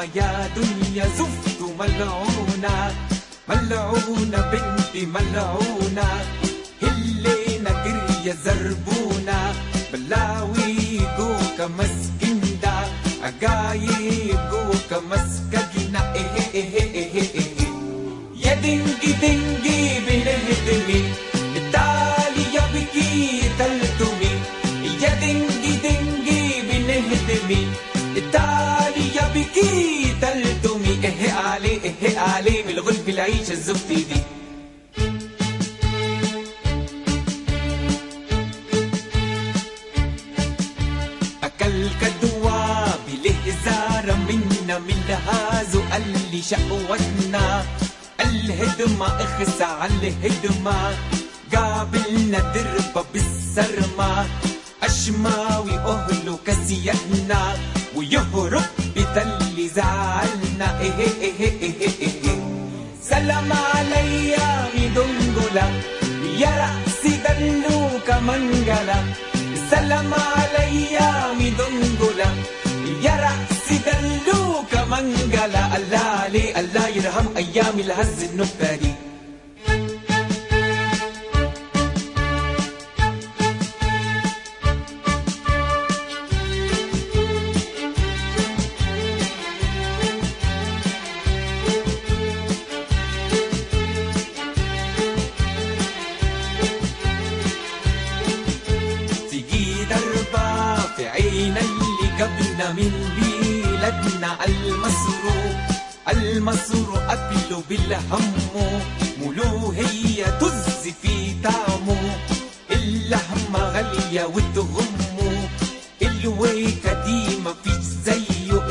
ماما يا دنيا زفت ملعونة ملعونة بنتي ملعونة هلينا قرية زربونة بلاوي جوكا مسكندا عقايب جوكا مسكجنا يا دنجي دنجي بنهدمي التالي يا بكي تلتمي يا دنجي دنجي بنهدمي التالي يا بكي تلتمي علي بالغلب العيشة الزفتي دي أكل كدوا بالهزار منا من لهازو اللي شقوتنا الهدمة اخسع على الهدمة قابلنا دربة بالسرمة أشماوي أهلو كسيتنا ويهرب بتل زعلنا سلام عليا مدنقلا يا رأسي دلوك منقلا سلام عليا مدنقلا يا رأسي دلوك منقلا الله يرحم أيام الهز النكتة دي في عين اللي قبلنا من بلادنا المصر أكله بالهمو ملوهية تز في طعمه اللحمة غالية وتغمه الويكة دي ما فيش زيه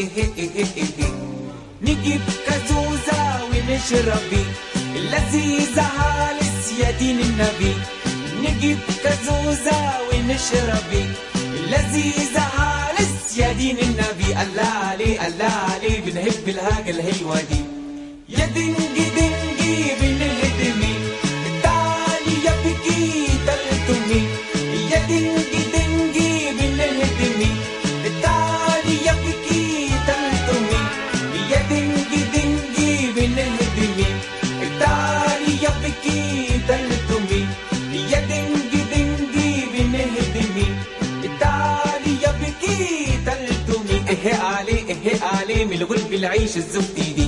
نجيب كازوزة ونشربي اللذيذة هالس يا دين النبي نجيب كازوزة ونشربي لذيذة هالس يا دين النبي الله علي بنحب الهاجة الحلوة دي يا دنجي دنجي بنهدمي التالي يا بكي تلتمي يا دنجي دنجي بنهدمي التالي يا بكي تلتمي يا دنجي دنجي بنهدمي التالي يا بكي تلتمي يا دنجي دنجي بنهدمي التالي يا بكي تلتمي علي من الغلب العيش الزفتي دي